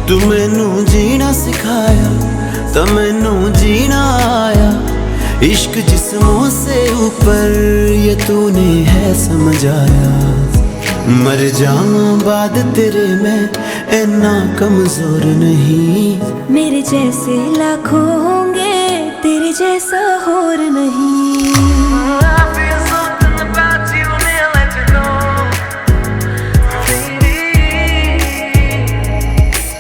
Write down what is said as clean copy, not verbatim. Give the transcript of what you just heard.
तू मैनू जीना सिखाया तो मैनू जीना आया। इश्क जिस्मों से ऊपर ये तूने है समझ आया। मर जाऊं बाद तेरे मैं इतना कमजोर नहीं। मेरे जैसे लाखों होंगे तेरे जैसा और नहीं।